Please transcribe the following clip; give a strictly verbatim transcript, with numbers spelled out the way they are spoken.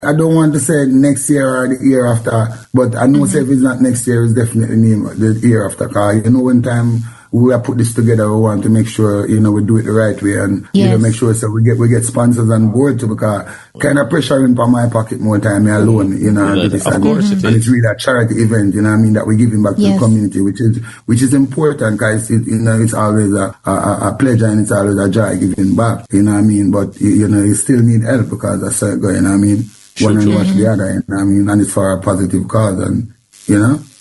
I don't want to say next year or the year after, but I know mm-hmm. say if it's not next year, it's definitely the year after. Cause you know, one time we have put this together, we want to make sure, you know, we do it the right way and, yes. you know, make sure so we get, we get sponsors on board too, because kind of pressuring for my pocket more time, me alone, you know, yeah, and, this of and, course and it is. it's really a charity event, you know what I mean, that we're giving back yes. to the community, which is, which is important, because it, you know, it's always a, a, a pleasure and it's always a joy giving back, you know what I mean, but, you, you know, you still need help because that's it going, you know what I mean, True, one and true. watch the other, you know what I mean, and it's for a positive cause, and, you know.